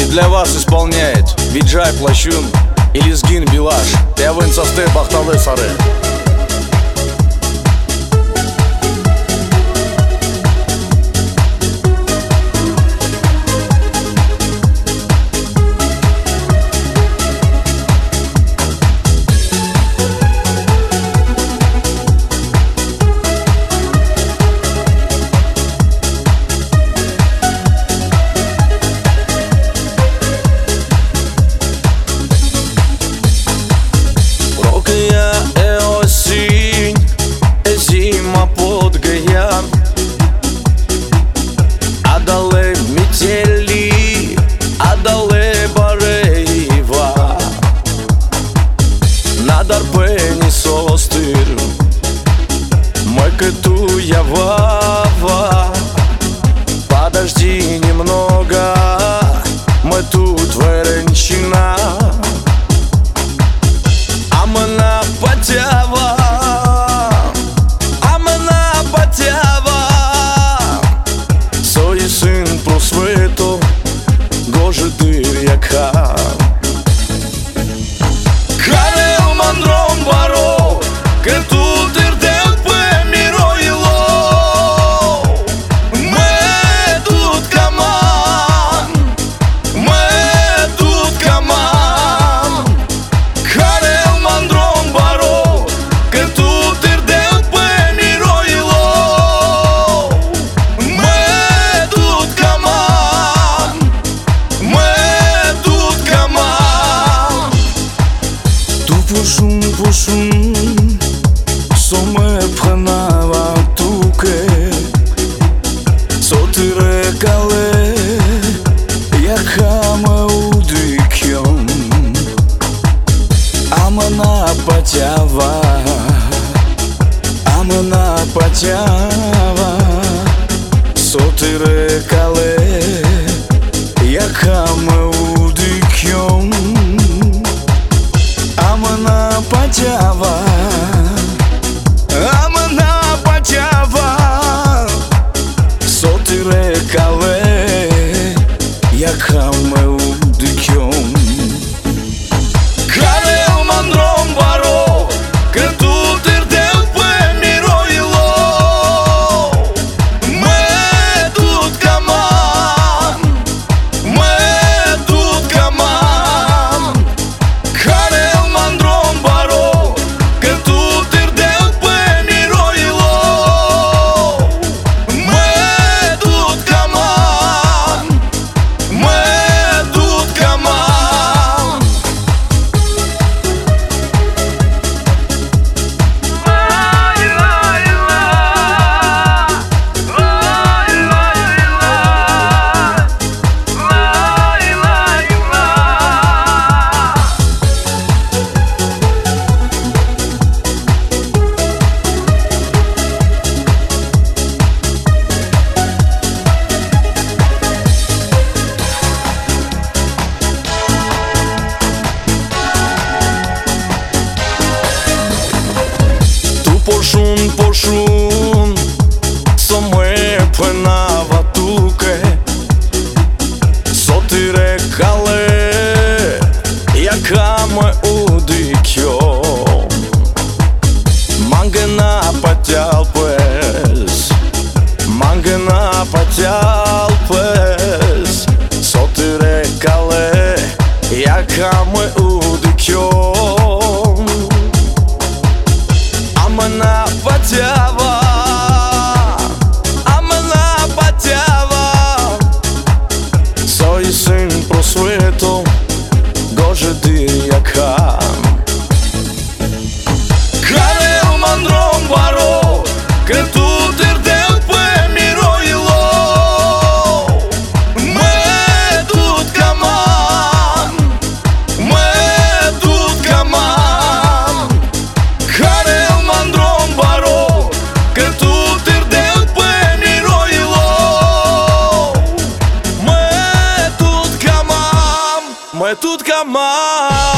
для вас исполняет Виджай Плащун и Лезгин Билаш. Явын состы бахталы сары. Дарбені состир, Мекету Явава. Подожди немного, мы тут Веренчина. Амана Патява, Амана Патява. Сой сын просвето, гоже дыр яка. Mandron baro, că tu târdeu pe miroilo. Mă tut caman, mă tut caman. Care-l mandron baro, că tu târdeu pe miroilo. Mă tut caman, mă tut caman. Tu pușun, pușun, s-o mă prenava tuke, s-o ti regale, яка мă udikjom. Amana Păceava, Amana Păceava, s-o ti regale, яка mă udikjom. Amana Păceava, Amana Păceava, s-o ti regale, яка mă udikjom. Care-l mandron baro, că tu târdeu pe miroilo. Mă tut caman, mă tut caman. Care-l mandron baro, că tu târdeu pe miroilo. Mă tut caman, mă tut caman. Poșun, poșun, s-o mă pânava tuke, s-o ti regale, яка mă udikjom. Mangena Pătealpes, Mangena Pătealpes, s-o ti regale, яка mă udikjom. Amana Păceava, Amana Păceava, soi сын просвето, гоже дыр яка. Care-l mandron baro, că tu târdeu pe miroilo. Mă tut caman, mă tut caman. Care-l mandron baro, că tu târdeu pe miroilo. Mă tut caman, mă tut caman.